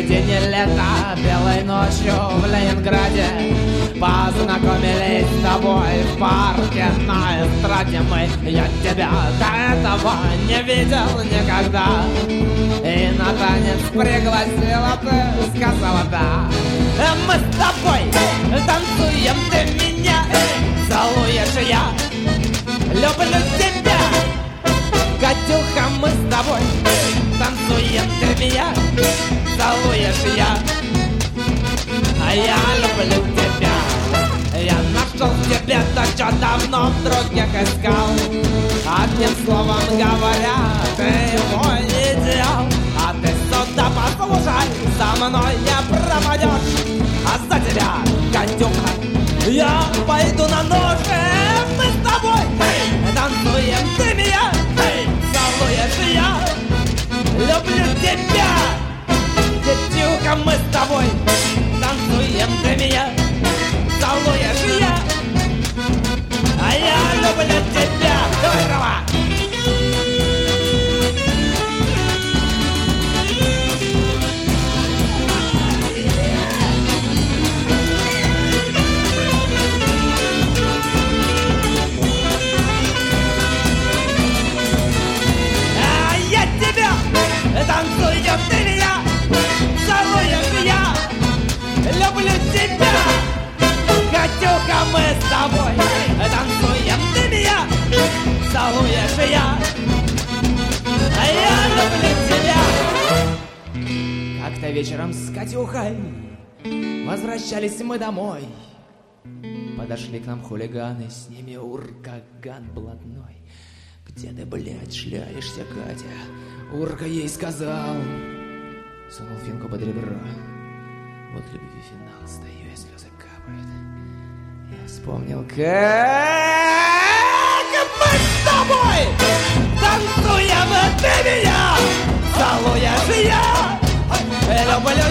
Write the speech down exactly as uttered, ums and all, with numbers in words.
середине лета, белой ночью в Ленинграде познакомились с тобой в парке на эстраде мы. Я тебя до этого не видел никогда, и на танец пригласила, ты сказала да. Мы с тобой танцуем, ты меня целуешь, я люблю тебя. Катюха, мы с тобой танцуем, ты меня целуешь, я, а я люблю тебя. Я нашел тебе то, что давно в других искал. Одним словом говоря, ты мой идеал. А ты сюда послушай, со мной не пропадешь. А за тебя, Катюха, я пойду на ножи. Мы с тобой танцуем, ты меня целуешь, я люблю тебя. Катюха, мы с тобой танцуем, ты меня целуешь, я, а я люблю тебя. Давай, трава! А я тебя танцую, ты меня целуешь, я люблю тебя. Катюха, мы с тобой танцуем, ты меня целуешь, я, а я люблю тебя. Как-то вечером с Катюхой возвращались мы домой. Подошли к нам хулиганы, с ними уркаган блатной. Где ты, блядь, шляешься, Катя? Урка ей сказал, сунул финку под ребро. Вот любви финал, стою, и слезы капают. Я вспомнил, как мы с тобой танцуем, ты меня целуешь, я люблю